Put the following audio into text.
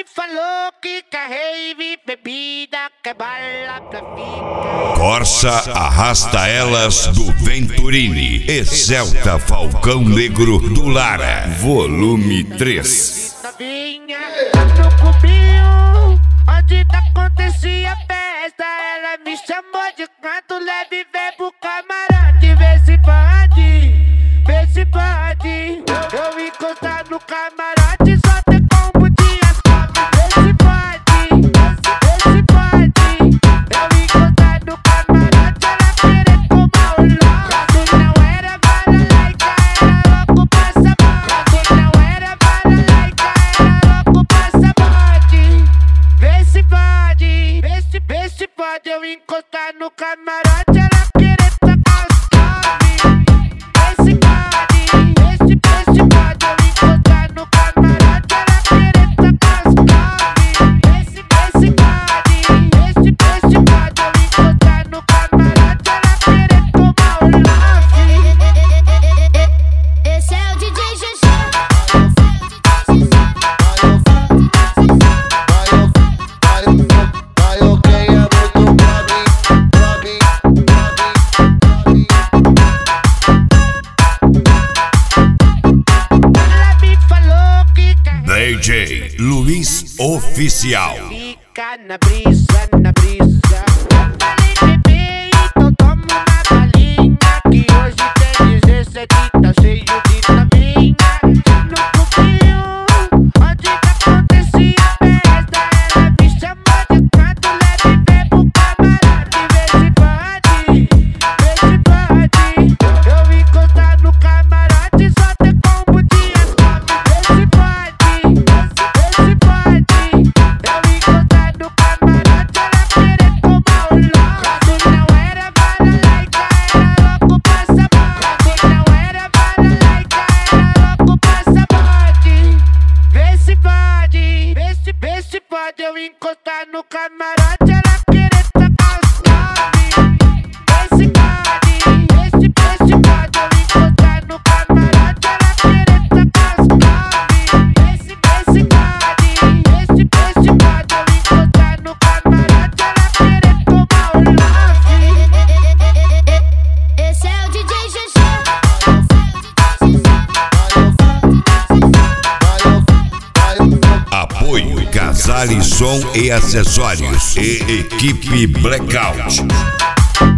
falou que quer rave, bebida, quer bala pra vida. Corsa arrasta elas do Venturini e Celta Falcão Negro do Lara, volume 3. Novinha, no cubinho, onde acontecia a festa, ela me chamou de canto leve, vem pro camarote, vê se pode, vê se pode. Eu encostar no camarote, só tem combo de asfalto, vê se pode, vê se pode. Eu encostar no camarote, ela querer tomar o lote. Não era bala laica, era louco passaporte. Não era bala laica, era louco passaporte. Vê se pode, vê se pode. Eu encostar no camarote, ela querer tacar os toques. Vê se pode, vê se pode. Eu encostar no camarote, ela querer tacar os toques. Vê se pode, vê se pode. Eu encostar no camarote, ela querer tomar o love. Esse é o DJ GG. Ela me falou que quer DJ Luiz Oficial. fica na brisa, na brisa. Eu falei, bebê, então toma uma balinha, que hoje tem 17, tá cheio de novinha. No cubinho, onde acontecia a festa, ela me chamou de canto leve, vem pro camarote, vê se pode, vê se pode. Eu encostar no camarote, só tem combo de asfalto, vê se pode, vê se pode. Eu encostar no camarote, ela querer tomar o lote. Não era bala laica, era louco passaporte. Não era bala laica, era louco passaporte. Vê se pode, vê se pode. Eu encostar no camarote, ela querer tacar os toques. Vê se pode, vê se pode. Eu encostar no camarote, ela querer tacar os toques. Vê se pode, vê se pode. Eu encostar no camarote, ela querer tomar o love. Esse é o DJ GG. Apoio Casale Som e Acessórios e Equipe Blackout.